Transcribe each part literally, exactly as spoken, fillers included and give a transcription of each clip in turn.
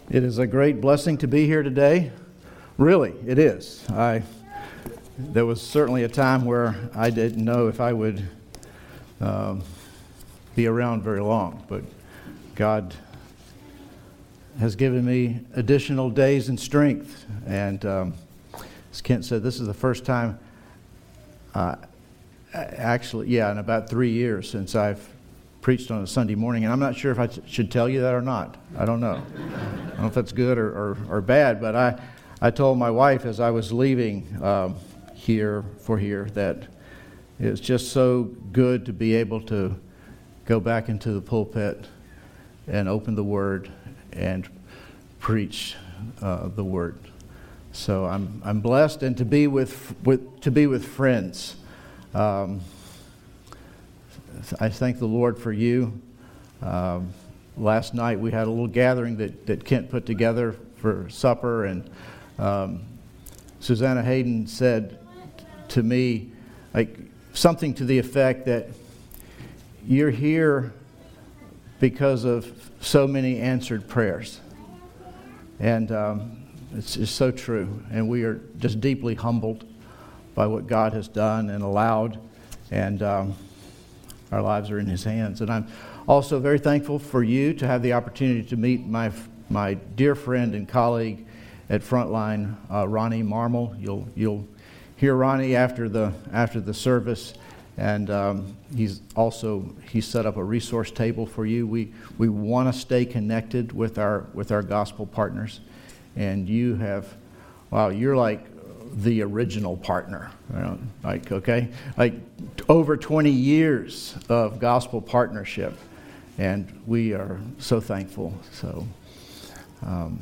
It is a great blessing to be here today. Really, it is. I there was certainly a time where I didn't know if I would um, be around very long, but God has given me additional days and strength. And um, as Kent said, this is the first time, uh, actually, yeah, in about three years since I've preached on a Sunday morning, and I'm not sure if I t- should tell you that or not. I don't know. I don't know if that's good or, or, or bad, but I, I told my wife as I was leaving um, here for here that it's just so good to be able to go back into the pulpit and open the Word and preach uh, the Word. So I'm I'm blessed, and to be with with to be with friends. Um, I thank the Lord for you. Um, last night we had a little gathering that, that Kent put together for supper, and um, Susanna Hayden said to me, like something to the effect that you're here because of so many answered prayers. And um, it's just so true. And we are just deeply humbled by what God has done and allowed. And um, our lives are in His hands. And I'm also very thankful for you to have the opportunity to meet my my dear friend and colleague at Frontline, uh, Ronnie Marmel. You'll you'll hear Ronnie after the after the service, and um, he's also he set up a resource table for you. We we want to stay connected with our with our gospel partners, and you have, wow, you're like the original partner, you know, like okay, like over twenty years of gospel partnership, and we are so thankful. So, um,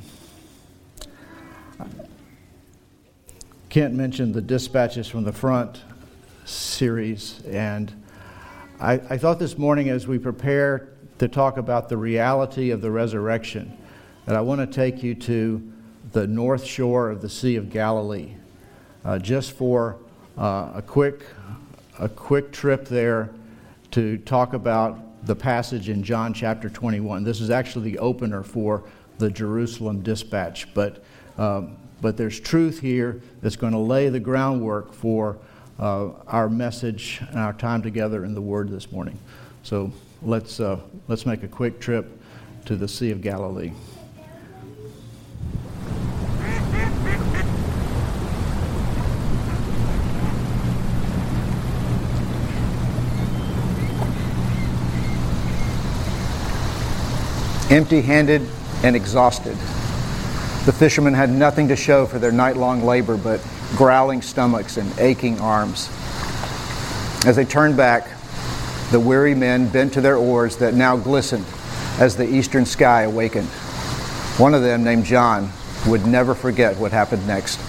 Kent mentioned the Dispatches from the Front series, and I, I thought this morning as we prepare to talk about the reality of the resurrection, that I want to take you to the north shore of the Sea of Galilee. Uh, just for uh, a quick a quick trip there to talk about the passage in John chapter twenty-one. This is actually the opener for the Jerusalem Dispatch, but um, but there's truth here that's going to lay the groundwork for uh, our message and our time together in the Word this morning. So let's uh, let's make a quick trip to the Sea of Galilee. Empty-handed and exhausted, the fishermen had nothing to show for their night-long labor but growling stomachs and aching arms. As they turned back, the weary men bent to their oars that now glistened as the eastern sky awakened. One of them, named John, would never forget what happened next.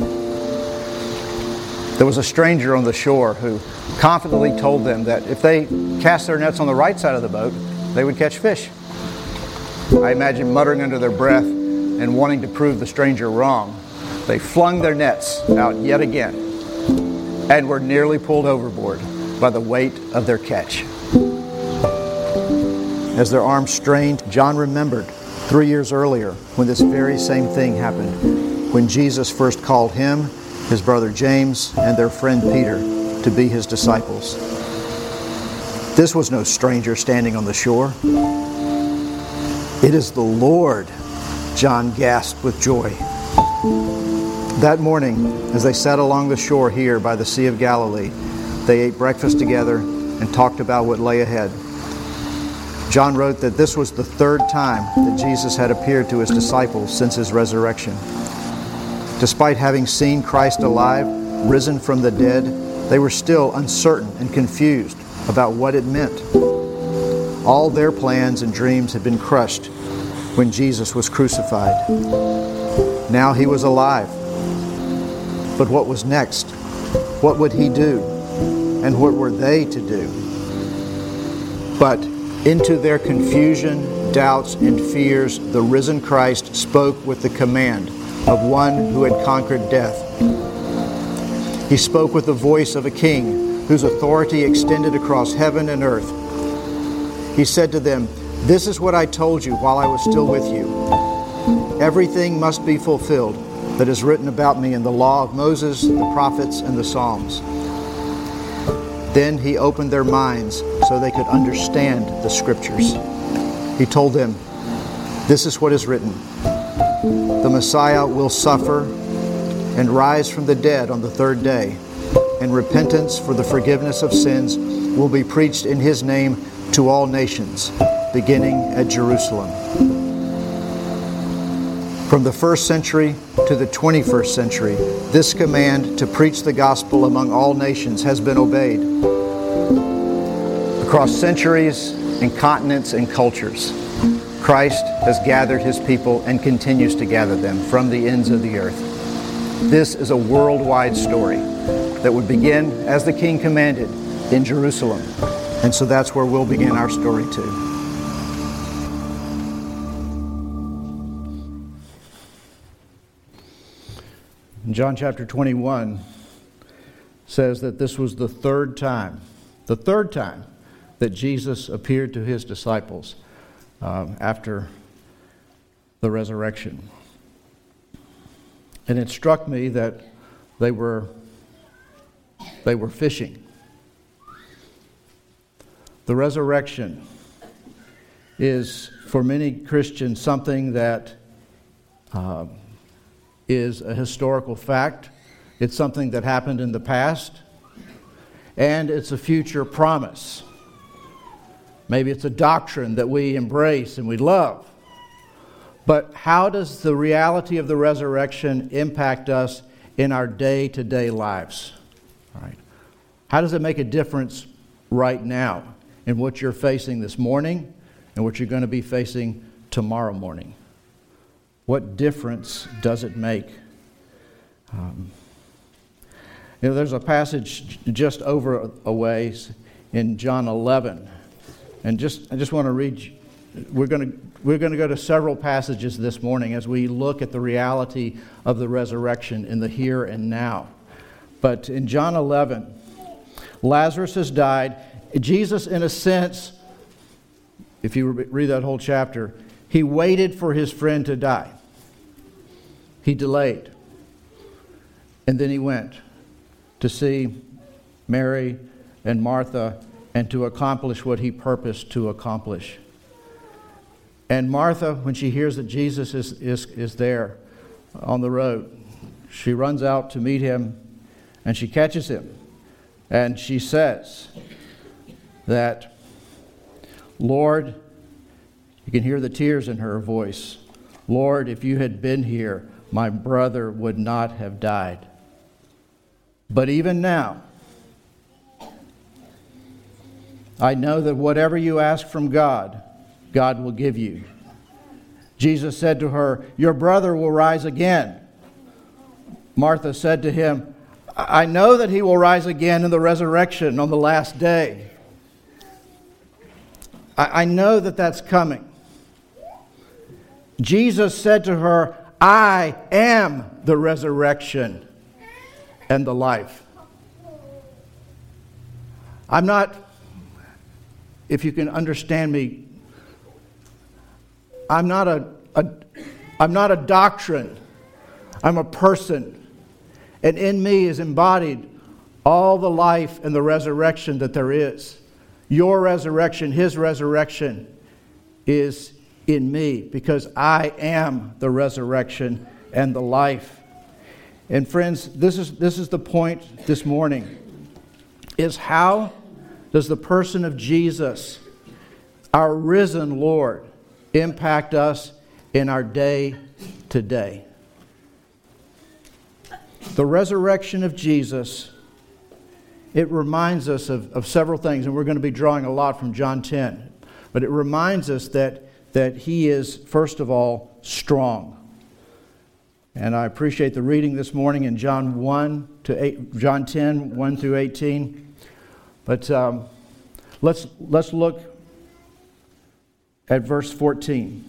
There was a stranger on the shore who confidently told them that if they cast their nets on the right side of the boat, they would catch fish. I imagine muttering under their breath and wanting to prove the stranger wrong, they flung their nets out yet again and were nearly pulled overboard by the weight of their catch. As their arms strained, John remembered three years earlier when this very same thing happened, when Jesus first called him, his brother James, and their friend Peter to be his disciples. This was no stranger standing on the shore. "It is the Lord," John gasped with joy. That morning, as they sat along the shore here by the Sea of Galilee, they ate breakfast together and talked about what lay ahead. John wrote that this was the third time that Jesus had appeared to his disciples since his resurrection. Despite having seen Christ alive, risen from the dead, they were still uncertain and confused about what it meant. All their plans and dreams had been crushed when Jesus was crucified. Now he was alive. But what was next? What would he do? And what were they to do? But into their confusion, doubts, and fears, the risen Christ spoke with the command of one who had conquered death. He spoke with the voice of a king whose authority extended across heaven and earth. He said to them, "This is what I told you while I was still with you. Everything must be fulfilled that is written about me in the law of Moses, the prophets, and the Psalms." Then he opened their minds so they could understand the Scriptures. He told them, "This is what is written. The Messiah will suffer and rise from the dead on the third day, and repentance for the forgiveness of sins will be preached in His name to all nations, beginning at Jerusalem." From the first century to the twenty-first century, this command to preach the gospel among all nations has been obeyed. Across centuries and continents and cultures, Christ has gathered His people and continues to gather them from the ends of the earth. This is a worldwide story that would begin, as the King commanded, in Jerusalem. And so that's where we'll begin our story too. John chapter twenty-one says that this was the third time, the third time that Jesus appeared to His disciples um, after the resurrection. And it struck me that they were they were fishing. The resurrection is, for many Christians, something that uh, is a historical fact. It's something that happened in the past, and it's a future promise. Maybe it's a doctrine that we embrace and we love. But how does the reality of the resurrection impact us in our day-to-day lives? All right. How does it make a difference right now in what you're facing this morning and what you're going to be facing tomorrow morning? What difference does it make? Um, you know, there's a passage just over a ways in John eleven, and just I just want to read. We're going to we're going to go to several passages this morning as we look at the reality of the resurrection in the here and now. But in John eleven, Lazarus has died. Jesus, in a sense, if you read that whole chapter, He waited for His friend to die. He delayed. And then He went to see Mary and Martha and to accomplish what He purposed to accomplish. And Martha, when she hears that Jesus is, is, is there on the road, she runs out to meet Him and she catches Him. And she says that, "Lord," you can hear the tears in her voice, "Lord, if you had been here, my brother would not have died. But even now, I know that whatever you ask from God, God will give you." Jesus said to her, "Your brother will rise again." Martha said to Him, "I know that he will rise again in the resurrection on the last day." I know that that's coming. Jesus said to her, "I am the resurrection and the life." I'm not, if you can understand me, I'm not a, a I'm not a doctrine. I'm a person. And in me is embodied all the life and the resurrection that there is. Your resurrection, His resurrection is in me because I am the resurrection and the life. And friends, this is this is the point this morning, is how does the person of Jesus, our risen Lord, impact us in our day to day? The resurrection of Jesus, it reminds us of, of several things, and we're going to be drawing a lot from John ten. But it reminds us that, that He is, first of all, strong. And I appreciate the reading this morning in John one to eight, John ten, one through eighteen. But um, let's let's look at verse fourteen.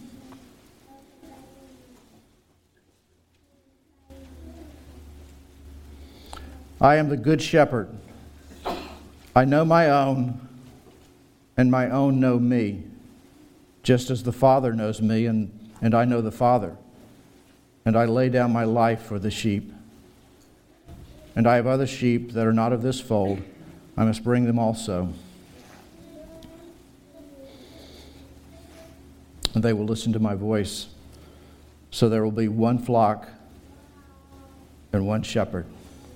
"I am the good shepherd. I know my own, and my own know me, just as the Father knows me, and, and I know the Father, and I lay down my life for the sheep. And I have other sheep that are not of this fold. I must bring them also. And they will listen to my voice. So there will be one flock and one shepherd.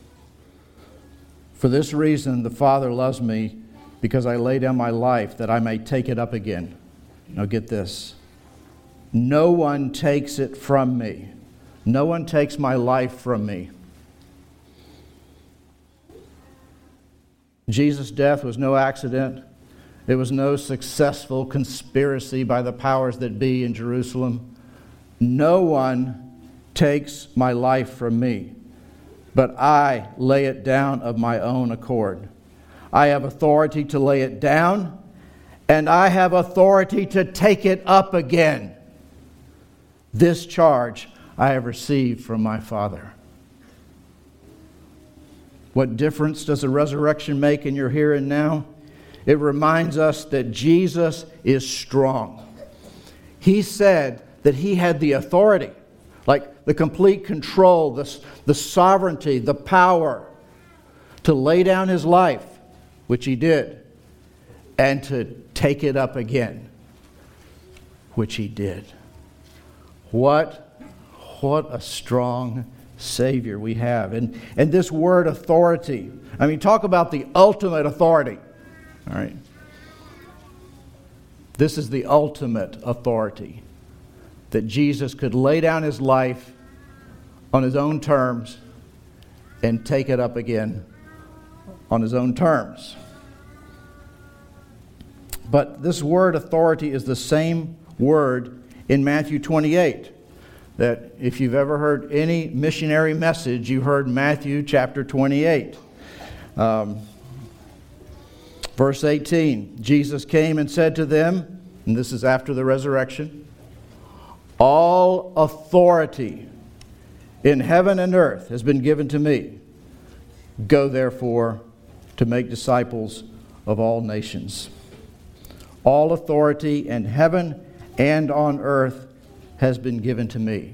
For this reason, the Father loves me, because I lay down my life that I may take it up again. Now get this. No one takes it from me. No one takes my life from me. Jesus' death was no accident. It was no successful conspiracy by the powers that be in Jerusalem. No one takes my life from me, but I lay it down of my own accord. I have authority to lay it down, and I have authority to take it up again. This charge I have received from my Father. What difference does the resurrection make in your here and now? It reminds us that Jesus is strong. He said that he had the authority, like the complete control, the, the sovereignty, the power to lay down his life, which he did, and to take it up again, which he did. What, what a strong Savior we have. And, and this word authority, I mean, talk about the ultimate authority. All right. This is the ultimate authority, that Jesus could lay down his life on his own terms and take it up again on his own terms. But this word authority is the same word in Matthew twenty-eight. That if you've ever heard any missionary message, you heard Matthew chapter twenty-eight. Um, verse eighteen, Jesus came and said to them, and this is after the resurrection, all authority in heaven and earth has been given to me. Go therefore to make disciples of all nations. All authority in heaven and on earth has been given to me.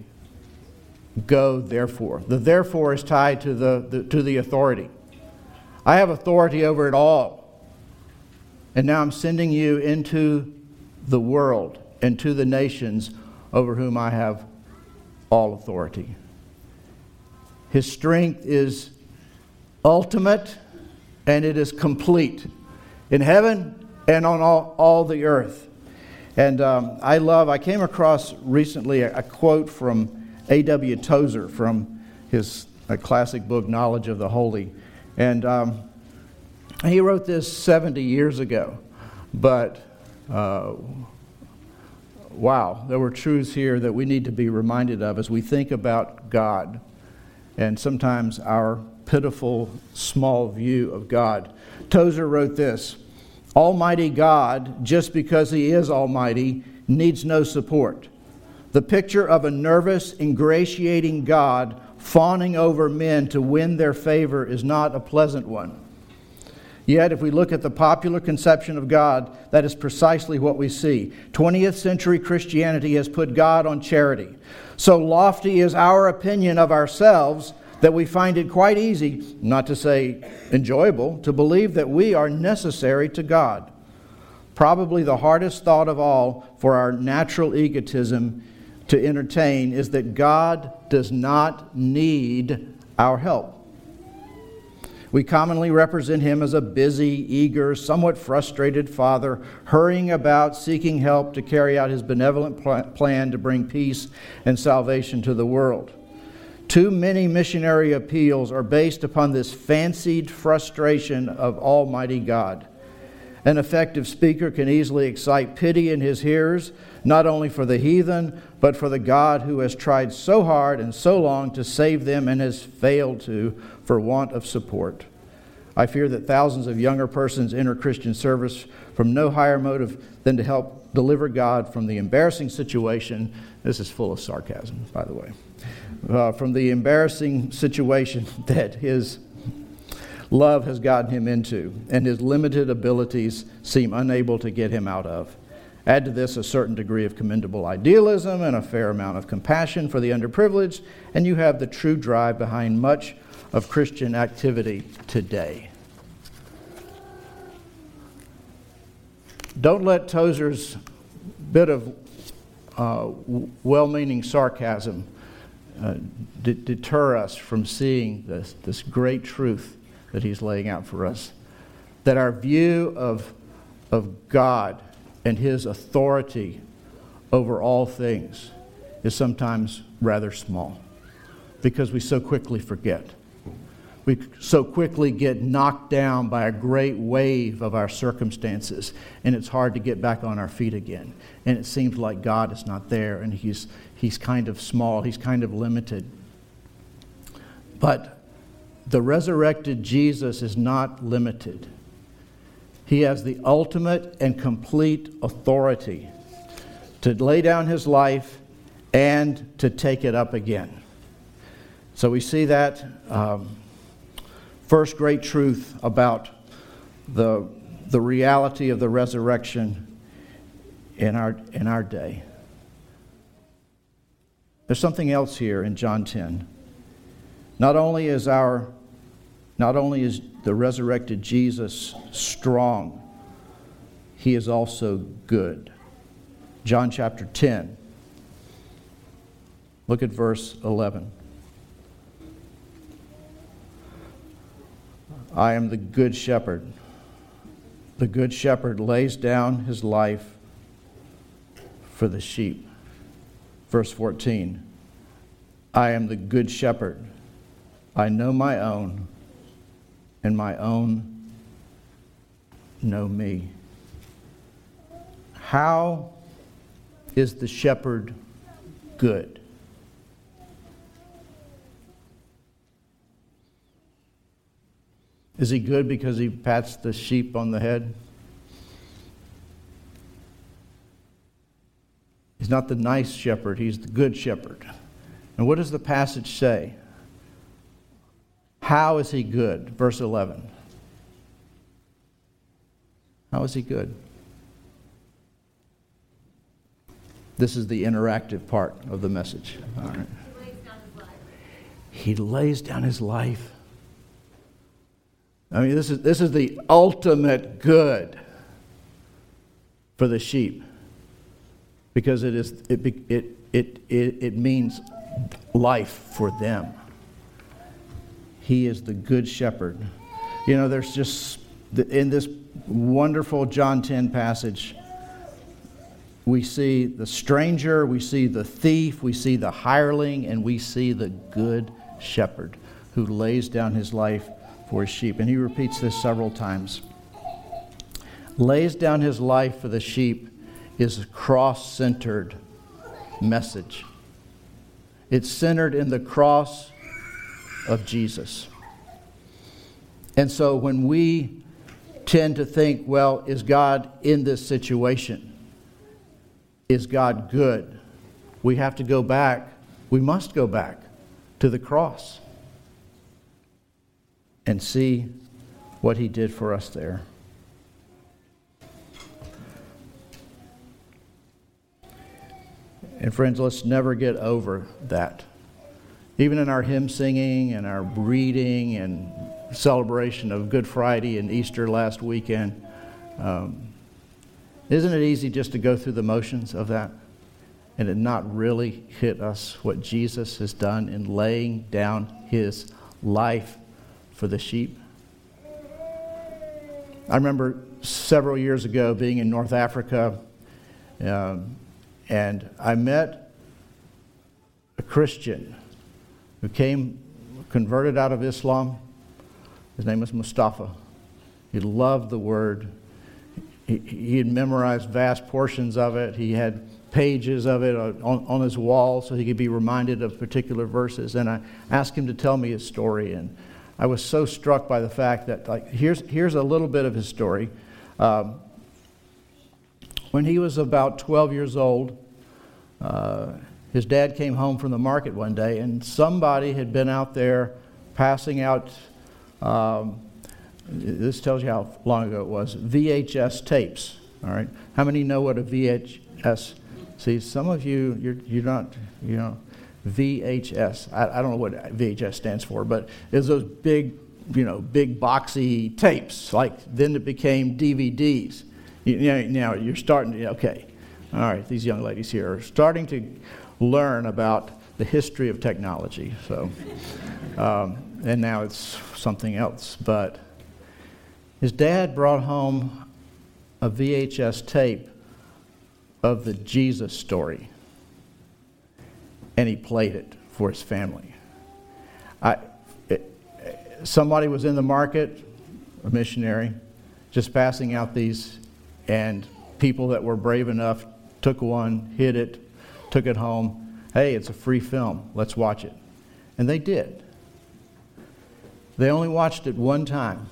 Go therefore. The therefore is tied to the, the to the authority. I have authority over it all. And now I'm sending you into the world and to the nations over whom I have all authority. His strength is ultimate and it is complete in heaven and on all, all the earth. And um, I love, I came across recently a, a quote from A W Tozer from his a classic book, Knowledge of the Holy. And um, he wrote this seventy years ago. But, uh, wow, there were truths here that we need to be reminded of as we think about God and sometimes our pitiful, small view of God. Tozer wrote this: Almighty God, just because He is Almighty, needs no support. The picture of a nervous, ingratiating God fawning over men to win their favor is not a pleasant one. Yet, if we look at the popular conception of God, that is precisely what we see. twentieth century Christianity has put God on charity. So lofty is our opinion of ourselves that we find it quite easy, not to say enjoyable, to believe that we are necessary to God. Probably the hardest thought of all for our natural egotism to entertain is that God does not need our help. We commonly represent Him as a busy, eager, somewhat frustrated father, hurrying about, seeking help to carry out His benevolent pl- plan to bring peace and salvation to the world. Too many missionary appeals are based upon this fancied frustration of Almighty God. An effective speaker can easily excite pity in his hearers, not only for the heathen, but for the God who has tried so hard and so long to save them and has failed to for want of support. I fear that thousands of younger persons enter Christian service from no higher motive than to help deliver God from the embarrassing situation. This is full of sarcasm, by the way. Uh, from the embarrassing situation that his love has gotten him into, and his limited abilities seem unable to get him out of. Add to this a certain degree of commendable idealism and a fair amount of compassion for the underprivileged, and you have the true drive behind much of Christian activity today. Don't let Tozer's bit of uh, well-meaning sarcasm uh, d- deter us from seeing this, this great truth that he's laying out for us. That our view of, of God and his authority over all things is sometimes rather small because we so quickly forget. We so quickly get knocked down by a great wave of our circumstances, and it's hard to get back on our feet again. And it seems like God is not there, and he's, he's kind of small, he's kind of limited. But the resurrected Jesus is not limited. He has the ultimate and complete authority to lay down his life and to take it up again. So we see that um, first great truth about the, the reality of the resurrection in our, in our day. There's something else here in John ten. Not only is our Not only is the resurrected Jesus strong, he is also good. John chapter ten. Look at verse eleven. I am the good shepherd. The good shepherd lays down his life for the sheep. Verse fourteen. I am the good shepherd. I know my own, and my own know me. How is the shepherd good? Is he good because he pats the sheep on the head? He's not the nice shepherd, he's the good shepherd. And what does the passage say? How is he good? Verse eleven. How is he good? This is the interactive part of the message. All right. He lays down his life. He lays down his life. I mean, this is this is the ultimate good for the sheep, because it is it it it it, it means life for them. He is the good shepherd. You know, there's just in this wonderful John ten passage, we see the stranger, we see the thief, we see the hireling, and we see the good shepherd who lays down his life for his sheep. And he repeats this several times. Lays down his life for the sheep is a cross-centered message. It's centered in the cross of Jesus. And so when we tend to think, well, is God in this situation? Is God good? We have to go back. We must go back to the cross and see what he did for us there. And friends, let's never get over that. Even in our hymn singing and our reading and celebration of Good Friday and Easter last weekend, um, isn't it easy just to go through the motions of that and it not really hit us what Jesus has done in laying down his life for the sheep? I remember several years ago being in North Africa, um, and I met a Christian who came, converted out of Islam. His name was Mustafa. He loved the Word. He, he had memorized vast portions of it. He had pages of it on, on his wall so he could be reminded of particular verses. And I asked him to tell me his story. And I was so struck by the fact that, like, here's, here's a little bit of his story. Um, when he was about twelve years old, uh, his dad came home from the market one day, and somebody had been out there passing out, um, this tells you how long ago it was, V H S tapes. All right. How many know what a V H S? See, some of you, you're you're not, you know, V H S. I, I don't know what V H S stands for, but it's those big, you know, big boxy tapes. Like then it became D V Ds. You, you know, now you're starting to, okay, all right, these young ladies here are starting to learn about the history of technology. So, um, and now it's something else. But his dad brought home a V H S tape of the Jesus story, and he played it for his family. I, it, somebody was in the market, a missionary, just passing out these, and people that were brave enough took one, hid it, took it home. Hey, it's a free film. Let's watch it. And they did. They only watched it one time.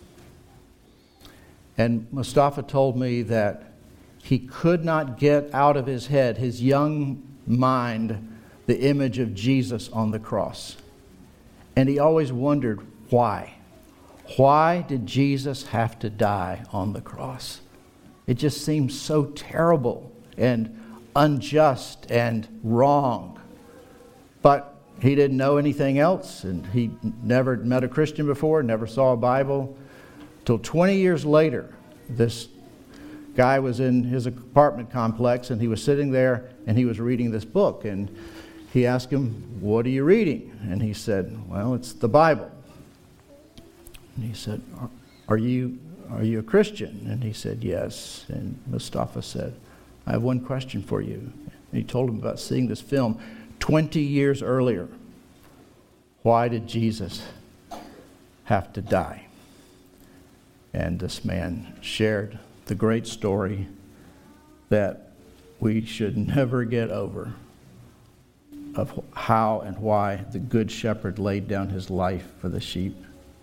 And Mustafa told me that he could not get out of his head, his young mind, the image of Jesus on the cross. And he always wondered why. Why did Jesus have to die on the cross? It just seems so terrible and unjust and wrong. But he didn't know anything else, and he never met a Christian before, never saw a Bible. Till twenty years later, this guy was in his apartment complex, and he was sitting there, and he was reading this book. And he asked him, "What are you reading?" And he said, "Well, it's the Bible." And he said, "Are you are you a Christian?" And he said, "Yes." And Mustafa said, "I have one question for you." And he told him about seeing this film twenty years earlier. Why did Jesus have to die? And this man shared the great story that we should never get over of how and why the Good Shepherd laid down his life for the sheep.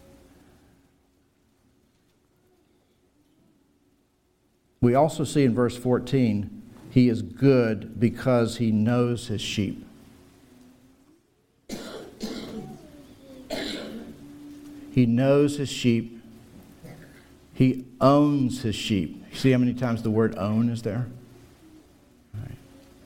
We also see in verse fourteen, he is good because he knows his sheep. He knows his sheep. He owns his sheep. You see how many times the word own is there? All right.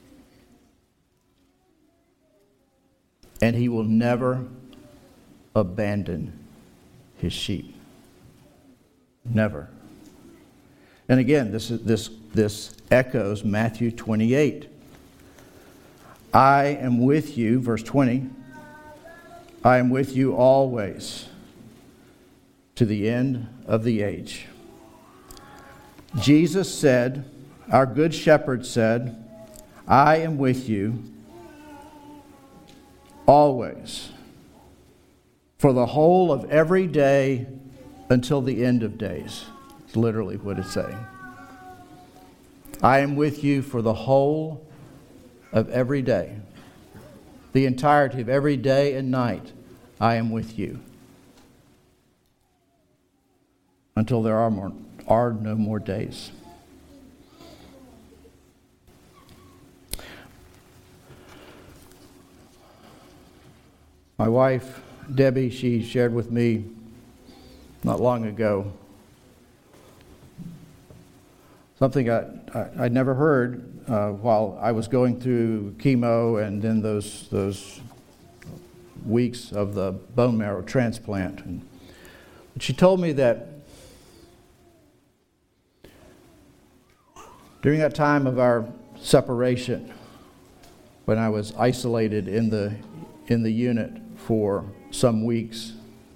And he will never abandon his sheep. Never. And again, this is, this this echoes Matthew twenty-eight. I am with you, verse twenty. I am with you always, to the end of the age. Jesus said, our good shepherd said, I am with you always, for the whole of every day until the end of days. It's literally what it's saying. I am with you for the whole of every day. The entirety of every day and night, I am with you. Until there are more, are no more days. My wife, Debbie, she shared with me not long ago something I, I, I'd never heard uh, while I was going through chemo and then those those weeks of the bone marrow transplant. And she told me that during that time of our separation, when I was isolated in the in the unit for some weeks,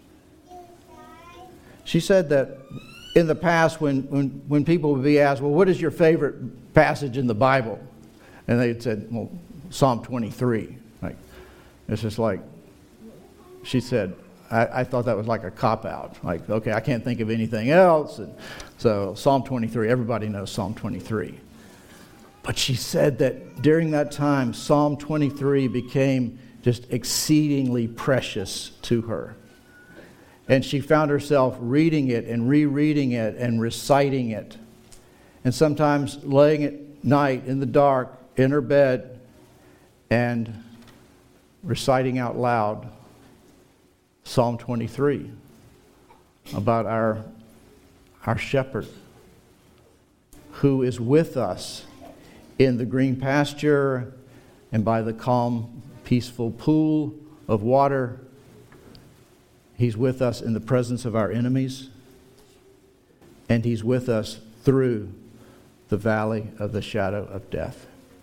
she said that in the past, when, when, when people would be asked, well, what is your favorite passage in the Bible? And they said, well, Psalm twenty-three. Like, it's just like, she said, I, I thought that was like a cop-out. Like, okay, I can't think of anything else. And so Psalm twenty-three, everybody knows Psalm twenty-three. But she said that during that time, Psalm twenty-three became just exceedingly precious to her. And she found herself reading it and rereading it and reciting it. And sometimes laying at night in the dark in her bed and reciting out loud Psalm twenty-three about our, our shepherd who is with us in the green pasture and by the calm, peaceful pool of water. He's with us in the presence of our enemies. And He's with us through the valley of the shadow of death.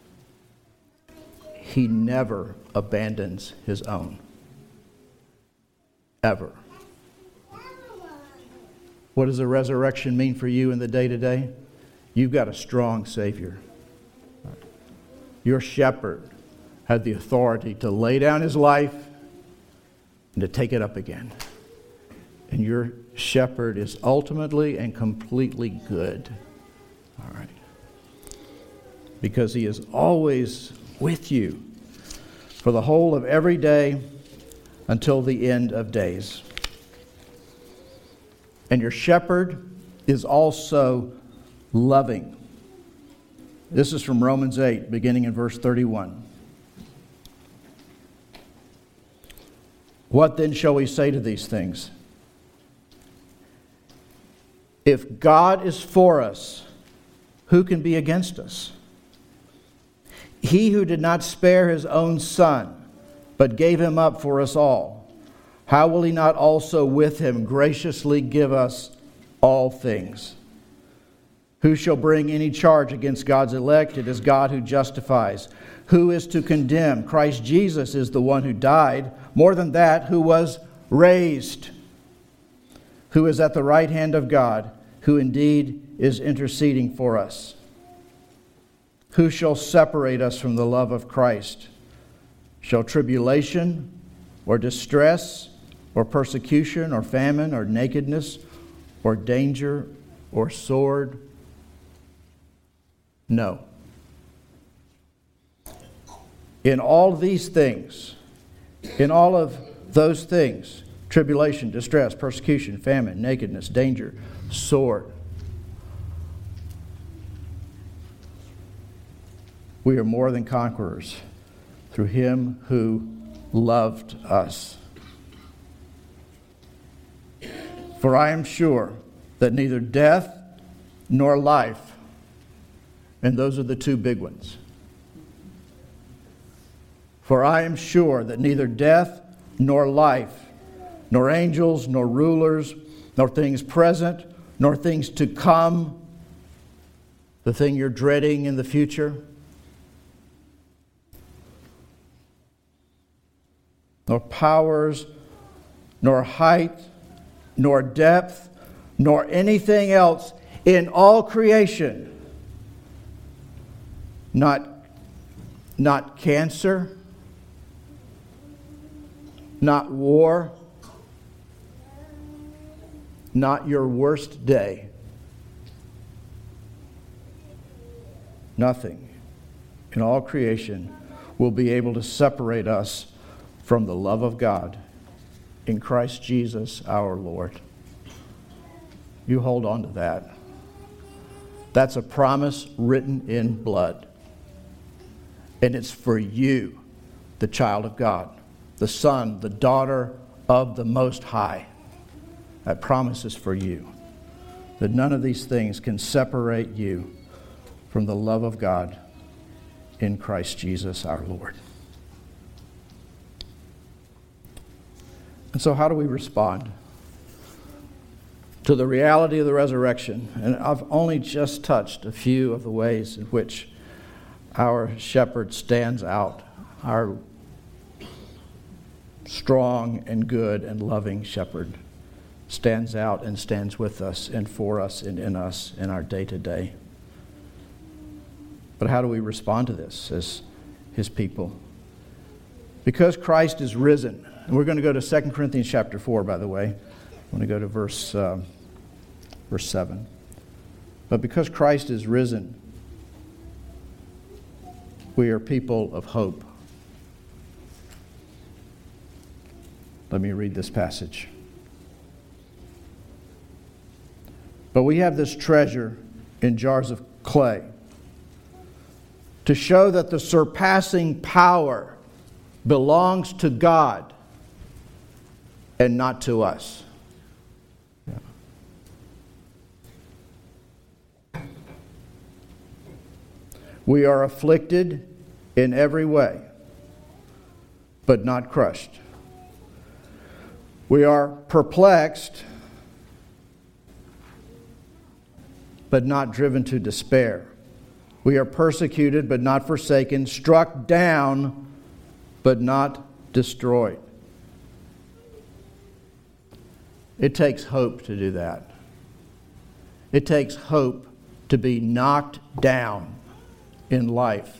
He never abandons His own. Ever. What does the resurrection mean for you in the day-to-day? You've got a strong Savior. Your shepherd had the authority to lay down his life and to take it up again. And your shepherd is ultimately and completely good. All right. Because he is always with you for the whole of every day until the end of days. And your shepherd is also loving. This is from Romans eight, beginning in verse thirty-one. What then shall we say to these things? If God is for us, who can be against us? He who did not spare His own Son, but gave Him up for us all, how will He not also with Him graciously give us all things? Who shall bring any charge against God's elect? It is God who justifies. Who is to condemn? Christ Jesus is the one who died. More than that, who was raised, who is at the right hand of God, who indeed is interceding for us. Who shall separate us from the love of Christ? Shall tribulation or distress or persecution or famine or nakedness or danger or sword? No. In all these things, in all of those things, tribulation, distress, persecution, famine, nakedness, danger, sword, we are more than conquerors through Him who loved us. For I am sure that neither death nor life, and those are the two big ones. For I am sure that neither death nor life, nor angels, nor rulers, nor things present, nor things to come, the thing you're dreading in the future, nor powers, nor height, nor depth, nor anything else in all creation, not, not cancer, not war, not your worst day. Nothing in all creation will be able to separate us from the love of God in Christ Jesus our Lord. You hold on to that. That's a promise written in blood. And it's for you, the child of God, the son, the daughter of the Most High. That promise is for you. That none of these things can separate you from the love of God in Christ Jesus our Lord. And so how do we respond to the reality of the resurrection? And I've only just touched a few of the ways in which our shepherd stands out, our strong and good and loving shepherd stands out and stands with us and for us and in us in our day-to-day. But how do we respond to this as His people? Because Christ is risen. And we're going to go to Second Corinthians chapter four, by the way. I want to go to verse, uh, verse seven. But because Christ is risen, we are people of hope. Let me read this passage. But we have this treasure in jars of clay to show that the surpassing power belongs to God and not to us. Yeah. We are afflicted in every way, but not crushed. We are perplexed, but not driven to despair. We are persecuted, but not forsaken, struck down, but not destroyed. It takes hope to do that. It takes hope to be knocked down in life,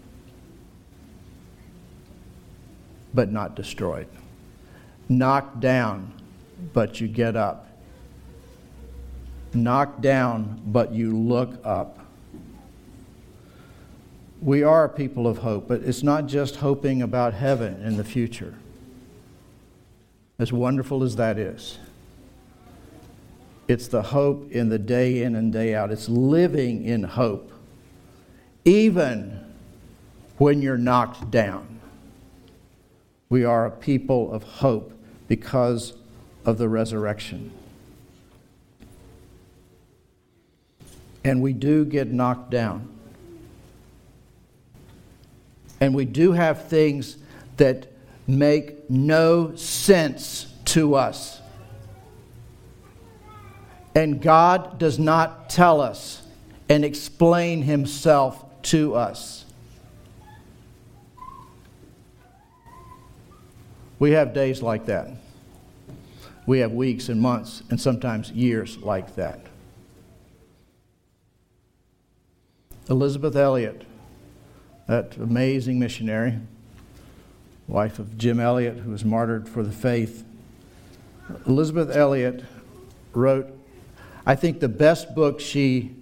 but not destroyed. Knocked down, but you get up. Knocked down, but you look up. We are a people of hope, but it's not just hoping about heaven in the future. As wonderful as that is. It's the hope in the day in and day out. It's living in hope, even when you're knocked down. We are a people of hope because of the resurrection. And we do get knocked down. And we do have things that make no sense to us. And God does not tell us and explain Himself to us. We have days like that. We have weeks and months and sometimes years like that. Elisabeth Elliot, that amazing missionary, wife of Jim Elliot, who was martyred for the faith. Elisabeth Elliot wrote, I think the best book she,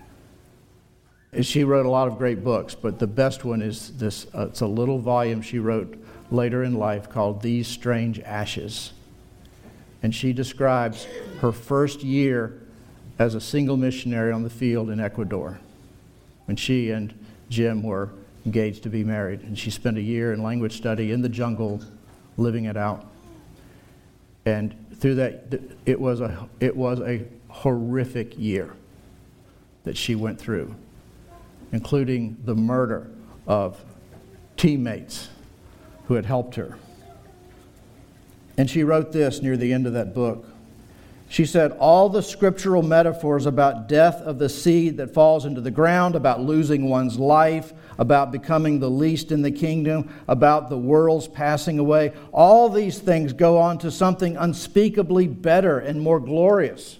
she wrote a lot of great books, but the best one is this, uh, it's a little volume she wrote later in life called These Strange Ashes. And she describes her first year as a single missionary on the field in Ecuador, when she and Jim were engaged to be married. And she spent a year in language study in the jungle, living it out. And through that, it was a, it was a horrific year that she went through, including the murder of teammates who had helped her. And she wrote this near the end of that book. She said, all the scriptural metaphors about death of the seed that falls into the ground, about losing one's life, about becoming the least in the kingdom, about the world's passing away, all these things go on to something unspeakably better and more glorious.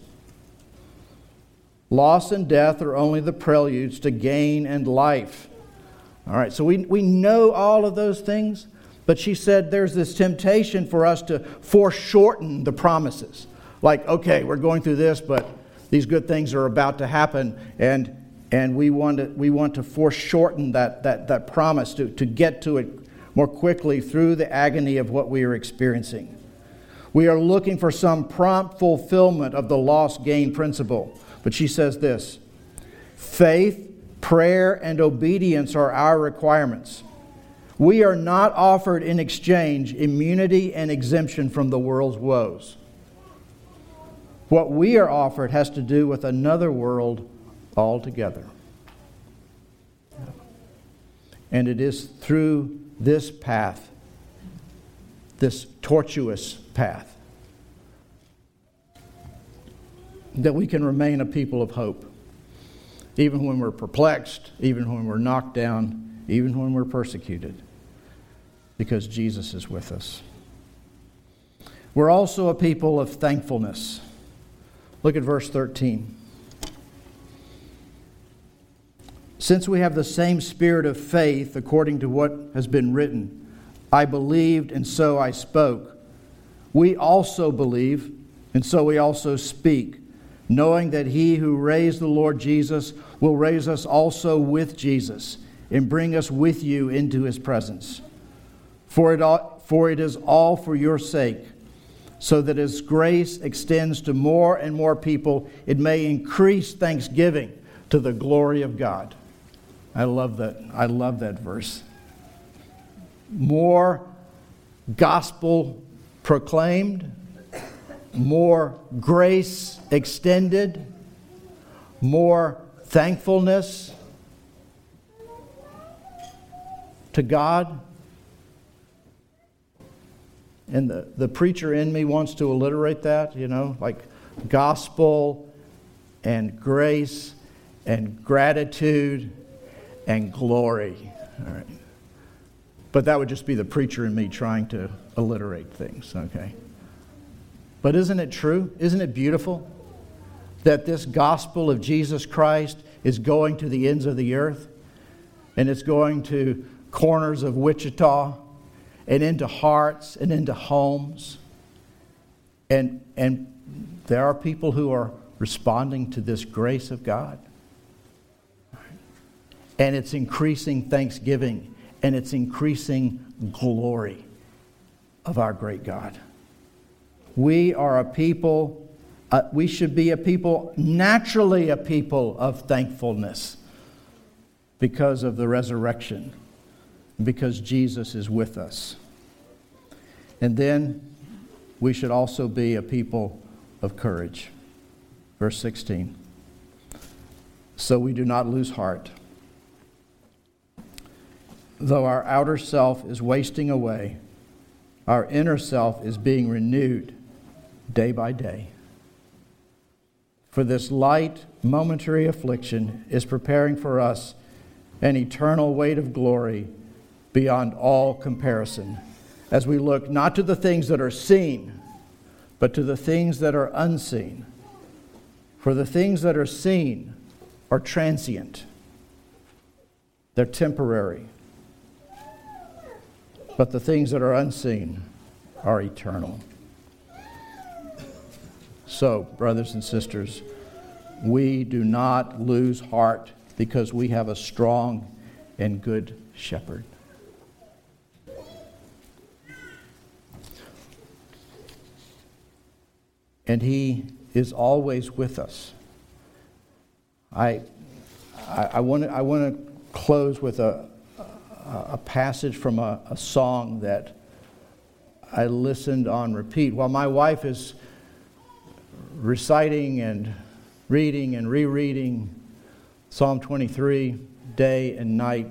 Loss and death are only the preludes to gain and life. All right, so we, we know all of those things, but she said there's this temptation for us to foreshorten the promises. Like, okay, we're going through this, but these good things are about to happen, and and we want to we want to foreshorten that that that promise to, to get to it more quickly through the agony of what we are experiencing. We are looking for some prompt fulfillment of the loss gain principle. But she says this: faith, prayer, and obedience are our requirements. We are not offered in exchange immunity and exemption from the world's woes. What we are offered has to do with another world altogether. And it is through this path, this tortuous path, that we can remain a people of hope. Even when we're perplexed, even when we're knocked down, even when we're persecuted. Because Jesus is with us. We're also a people of thankfulness. Look at verse thirteen. Since we have the same spirit of faith, according to what has been written, I believed and so I spoke. We also believe and so we also speak, knowing that He who raised the Lord Jesus will raise us also with Jesus and bring us with you into His presence. For it, all, for it is all for your sake, so that as grace extends to more and more people, it may increase thanksgiving to the glory of God. I love that. I love that verse. More gospel proclaimed, more grace extended, more thankfulness. to God. And the, the preacher in me wants to alliterate that, you know, like gospel and grace and gratitude and glory. All right. But that would just be the preacher in me trying to alliterate things, okay? But isn't it true? Isn't it beautiful that this gospel of Jesus Christ is going to the ends of the earth? And it's going to corners of Wichita and into hearts and into homes. And, and there are people who are responding to this grace of God. And it's increasing thanksgiving, and it's increasing glory of our great God. We are a people, uh, we should be a people, naturally a people of thankfulness because of the resurrection, because Jesus is with us. And then we should also be a people of courage. Verse sixteen. So we do not lose heart. Though our outer self is wasting away, our inner self is being renewed day by day. For this light, momentary affliction is preparing for us an eternal weight of glory beyond all comparison, as we look not to the things that are seen, but to the things that are unseen. For the things that are seen are transient. They're temporary. But the things that are unseen are eternal. So, brothers and sisters, we do not lose heart because we have a strong and good shepherd. And he is always with us. I, I, I want to I want to close with a a passage from a, a song that I listened on repeat while my wife is reciting and reading and rereading Psalm twenty-three day and night.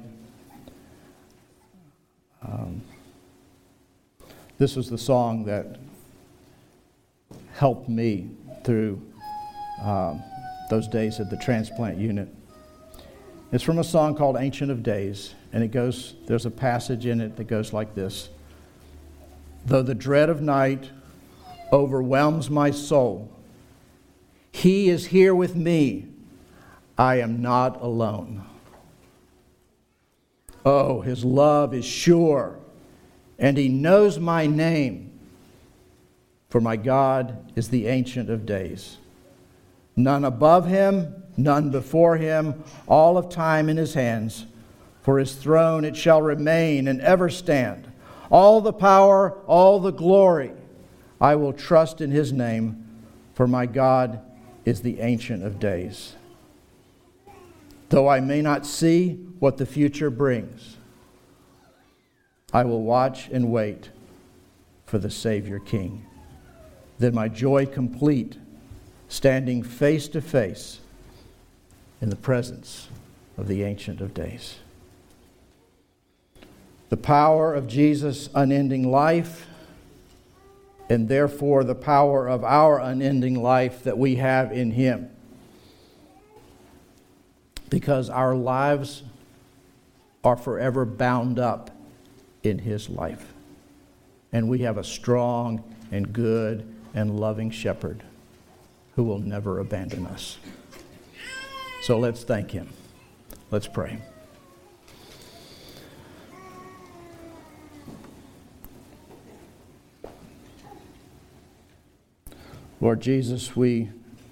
Um, this was the song that helped me through um, those days at the transplant unit. It's from a song called Ancient of Days, and it goes, there's a passage in it that goes like this. Though the dread of night overwhelms my soul, He is here with me. I am not alone. Oh, His love is sure, and He knows my name, for my God is the Ancient of Days. None above Him, none before Him, all of time in His hands. For His throne it shall remain and ever stand. All the power, all the glory, I will trust in His name, for my God is the Ancient of Days. Though I may not see what the future brings, I will watch and wait for the Savior King. Then my joy complete, standing face to face in the presence of the Ancient of Days. The power of Jesus' unending life, and therefore the power of our unending life that we have in Him. Because our lives are forever bound up in His life. And we have a strong and good and loving shepherd who will never abandon us. So let's thank Him. Let's pray. Lord Jesus, we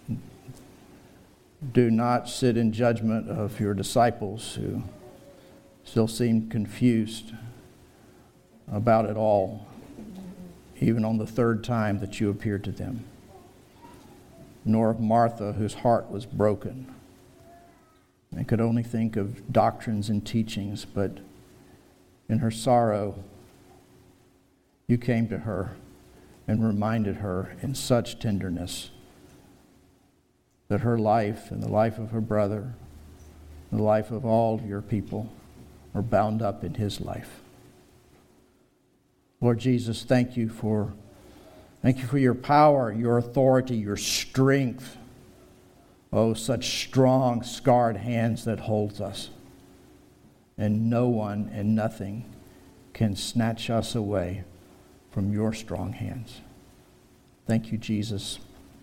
do not sit in judgment of your disciples who still seem confused about it all, even on the third time that you appeared to them. Nor of Martha, whose heart was broken and could only think of doctrines and teachings, but in her sorrow, you came to her and reminded her in such tenderness that her life and the life of her brother, the life of all your people, are bound up in his life. Lord Jesus, thank you for thank you for your power, your authority, your strength. Oh, such strong, scarred hands that holds us. And no one and nothing can snatch us away from your strong hands. Thank you, Jesus.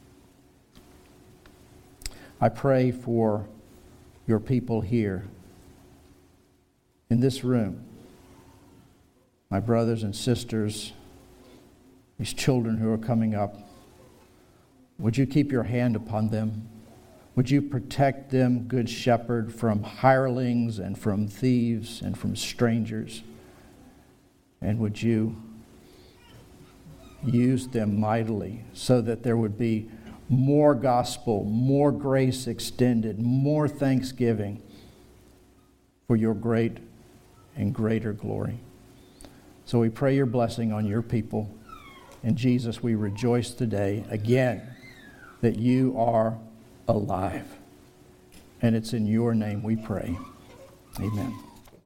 I pray for your people here in this room, my brothers and sisters, these children who are coming up. Would you keep your hand upon them? Would you protect them, Good Shepherd, from hirelings and from thieves and from strangers? And would you use them mightily so that there would be more gospel, more grace extended, more thanksgiving for your great and greater glory. So we pray your blessing on your people. And Jesus, we rejoice today again that you are alive. And it's in your name we pray. Amen.